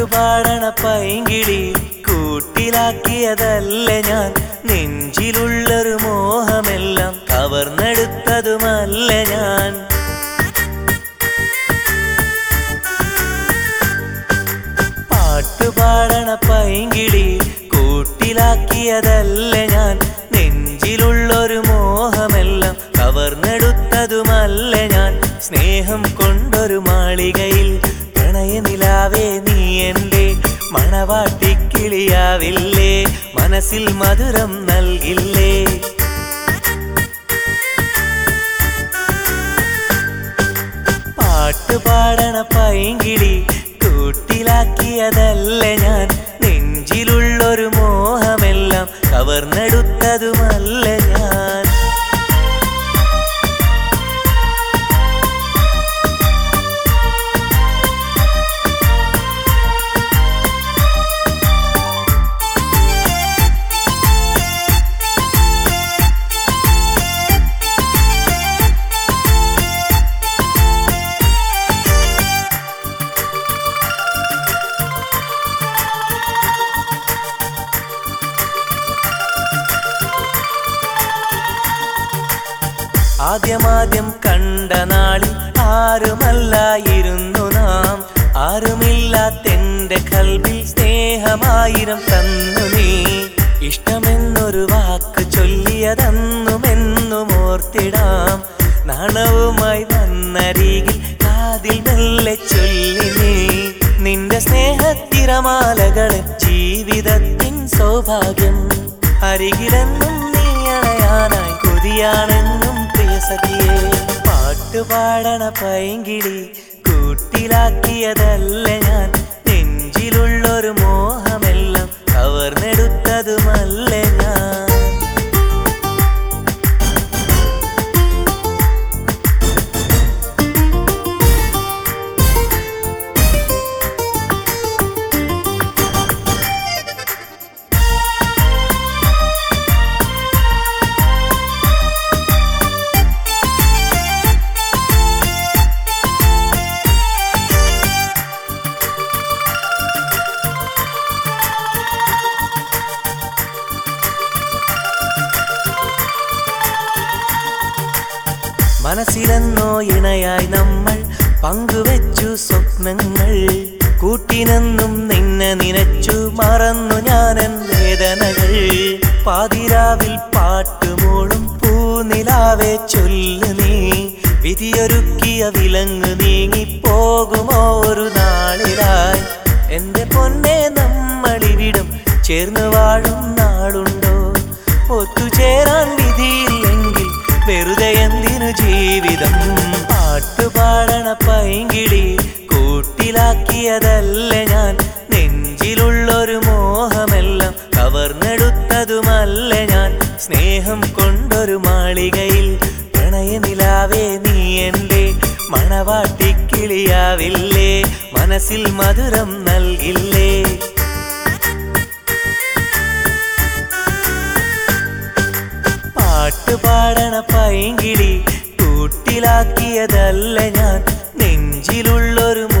പാട്ടുപാടണ പൈങ്കിളി കൂട്ടിലാക്കിയതല്ല ഞാൻ, നെഞ്ചിലുള്ളൊരു മോഹമെല്ലാം കവർന്നെടുത്തതുമല്ല ഞാൻ. പാട്ടുപാടണ പൈങ്കിളി കൂട്ടിലാക്കിയതല്ല ഞാൻ, നെഞ്ചിലുള്ളൊരു മോഹമെല്ലാം കവർന്നെടുത്തതുമല്ല ഞാൻ. സ്നേഹം കൊണ്ടൊരു മാളികയിൽ പ്രണയനിലാവേ നീ എൻ്റെ മണവാട്ടിക്കിളിയാവില്ലേ, മനസ്സിൽ മധുരം നൽകില്ലേ. പാട്ടുപാടണ പൈങ്കിളി കൂട്ടിലാക്കിയതല്ല ഞാൻ, നെഞ്ചിലുള്ളൊരു മോഹമെല്ലാം കവർന്നെടുത്തതുമല്ല ഞാൻ. ആദ്യമാദ്യം കണ്ട നാളിൽ ആരുമല്ലായിരുന്നു നാം, ആരുമില്ലാത്തെന്റെ കൽബിൽ സ്നേഹമായിരം തന്നു നീ. ഇഷ്ടമെന്നൊരു വാക്ക് ചൊല്ലിയതെന്നുമെന്നും ഓർത്തിടാം, നാണവുമായി വന്നരികിൽ കാതിൽ മെല്ലെ ചൊല്ലി നീ. നിന്റെ സ്നേഹത്തിരമാലകളെ ജീവിതത്തിൻ സൗഭാഗ്യം, അരികിലെന്നും നീ അണയാനായി കൊതിയാണെന്നും സഖിയേ. പാട്ടുപാടണ പൈങ്കിളി കൂട്ടിലാക്കിയതല്ല ഞാൻ, നെഞ്ചിലുള്ളൊരു മോഹമെല്ലാം കവർന്നെടുത്തതുമല്ല ഞാൻ. മനസ്സിലെന്നോ ഇണയായി നമ്മൾ പങ്കുവെച്ചു സ്വപ്നങ്ങൾ, കൂട്ടിനെന്നും നിന്നെ നിനച്ചു മറന്നു ഞാനെൻ വേദനകൾ. പാതിരാവിൽ പാട്ടുമൂളും പൂനിലാവെ ചൊല്ലു നീ, വിധിയൊരുക്കിയ വിലങ്ങ് നീങ്ങിപ്പോകുമോ ഒരു നാളിലായി. എന്റെ പൊന്നെ നമ്മളിവിടം ചേർന്ന് വാഴും നാളുണ്ടോ, ഒത്തുചേരാൻ വിധിയില്ലെങ്കിൽ വെറുതെ എന്തിനു ജീവിതം. പാട്ടുപാടണ പൈങ്കിളി കൂട്ടിലാക്കിയതല്ല ഞാൻ, നെഞ്ചിലുള്ളൊരു മോഹമെല്ലാം കവർന്നെടുത്തതുമല്ല ഞാൻ. സ്നേഹം കൊണ്ടൊരു മാളികയിൽ പ്രണയനിലാവേ നീ എൻ്റെ മണവാട്ടിക്കിളിയാവില്ലേ, മനസ്സിൽ മധുരം നൽകില്ലേ. പാട്ടുപാടണ പൈങ്കിളി കൂട്ടിലാക്കിയതല്ല ഞാൻ, നെഞ്ചിലുള്ളൊരു